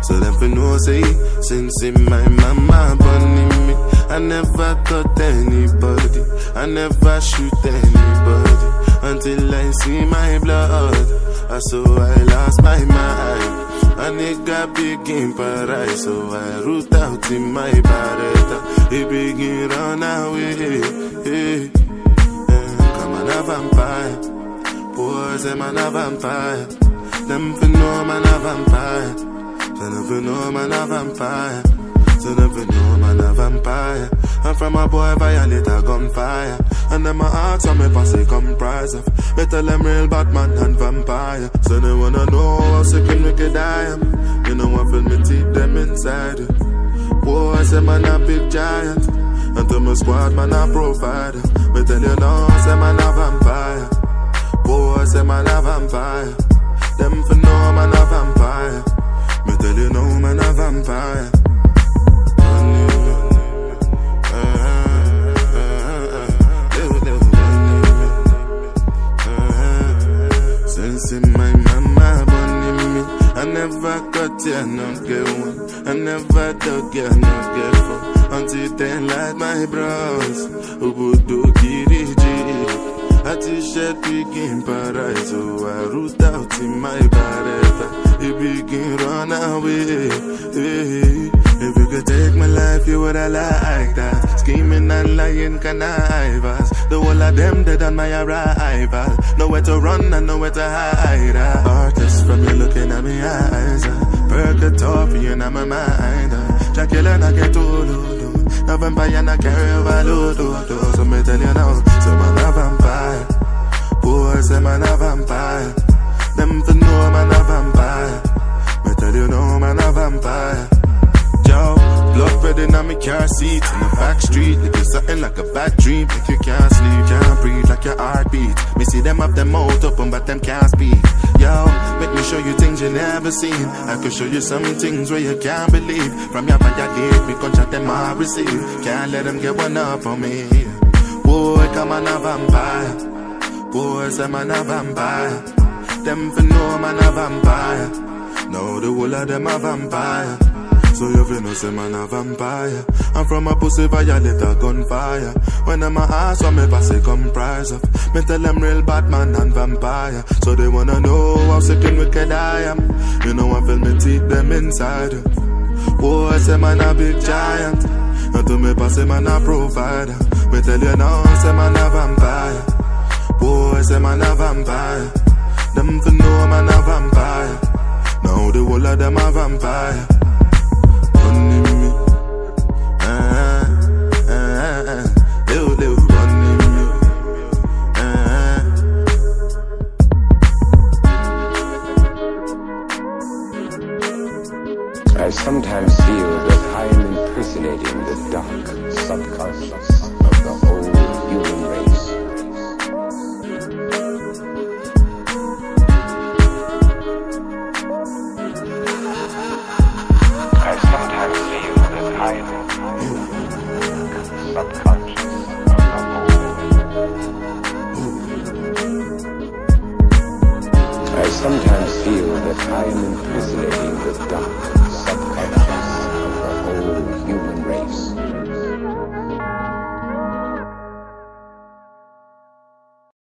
So them for no say, since in my mama burning me, I never touch anybody, I never shoot anybody, until I see my blood. So I lost my mind. A nigga begin paradise, so I root out in my barretta. He begin run away. Come on, a vampire. Boys, them man a vampire. Them for no man a vampire. So them for no man a vampire. So them for no man a vampire. I'm from a boy violate a gunfire. And them a ask how me posse comprise of. Me tell them real Batman and vampire. So they wanna know how sick and wicked I am. You know I feel me teeth them inside. Boy, I say man a big giant. And to my squad man a provider. Me tell you now, say man a vampire. Boy, I say man a vampire. Them for no man a vampire. Me tell you now, man a vampire. Since my mama born me, I never got ya, no get one. I never dug ya, no get four. Until then, like my bros, who would do kiriji. A t-shirt begin paradise, so I root out in my barretta. He begin run away. If you could take my life, you would have like that. Scheming and lying connivers. The whole of them dead on my arrival. Nowhere to run and nowhere to hide. Artists from you looking at me eyes. Purgatory in my mind. Dracula and I get all. No vampire and I carry overload. So me tell you now, so man a vampire. Boy, say man a vampire. Them for know man a vampire. Me tell you now, man a vampire. Yo, blood red in my car seat in the back street. It is something like a bad dream. If you can't sleep, can't breathe like your heartbeat. Me see them have them mouth open, but them can't speak. Yo, make me show you things you never seen. I could show you some things where you can't believe. From your violate, me contract them all receive. Can't let them get one up on me. Boy, come on a vampire. Boy, say man a vampire. Them for no man a vampire. Now the whole of them a vampire. So you feel no say man a vampire. I'm from a pussy violate a gunfire. When them a ask what me posse comprise of, me tell them real Batman and vampire. So they wanna know how sick and wicked I am. You know I feel me teeth them inside. Boy, say man a big giant. And to me posse man a provider. Me tell you now, say man a vampire. Boy, say man a vampire. Them for know man a vampire. Now the whole of them a vampire. I sometimes feel that I am impersonating the dark subconscious of the whole human race. I sometimes feel that I am subconscious of the whole. I sometimes feel that I am impersonating the dark subconscious.